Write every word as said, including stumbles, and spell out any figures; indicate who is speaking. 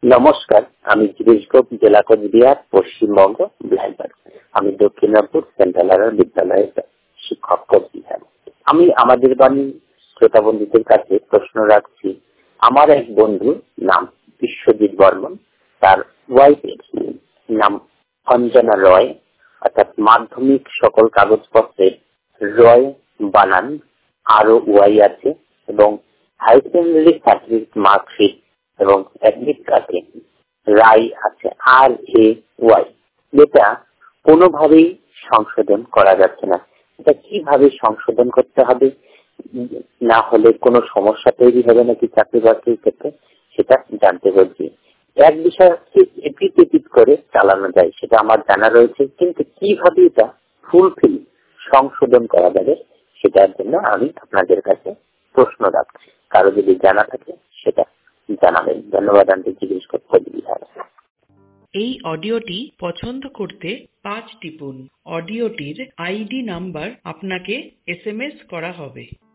Speaker 1: নমস্কার, আমি গিরিশগোপ, জেলা কোচবিহার, পশ্চিমবঙ্গ, ব্লাইবার। আমি দক্ষিণাপুর সেন্ট্রাল বিদ্যালয়ের শিক্ষক কোচবিহার। আমি আমাদের বাণী শ্রোতা বন্ধুদের কাছে প্রশ্ন রাখছি। আমার এক বন্ধু নাম বিশ্বজিৎ বর্মন, তার ওয়াইফের নাম অঞ্জনা রয়, অর্থাৎ মাধ্যমিক সকল কাগজপত্রের রয় বানান আরো ওয়াই আছে এবং হাই সেকেন্ডারি সার্টিফিকেট মার্কশিট এবং অ্যাডমিট কার্ডে রায় আছে আর এ ওয়াই। এটা কোনোভাবেই সংশোধন করা যাচ্ছে না। এটা কিভাবে সংশোধন করতে হবে, না হলে কোনো সমস্যা তৈরি হবে নাকি চাকরি বাকরির ক্ষেত্রে, সেটা জানতে বলছি। এক বিষয় হচ্ছে এপিট এপিট করে চালানো যায়, সেটা আমার জানা রয়েছে, কিন্তু কিভাবে এটা ফুলফিল সংশোধন করা যাবে সেটার জন্য আমি আপনাদের কাছে প্রশ্ন রাখছি। কারো যদি জানা থাকে সেটা জানাবেন। ধন্যবাদ। আমি জিজ্ঞেস করতে বিহার।
Speaker 2: এই অডিওটি পছন্দ করতে পাঁচ টিপুন। অডিওটির আইডি নাম্বার আপনাকে এস এম এস করা হবে।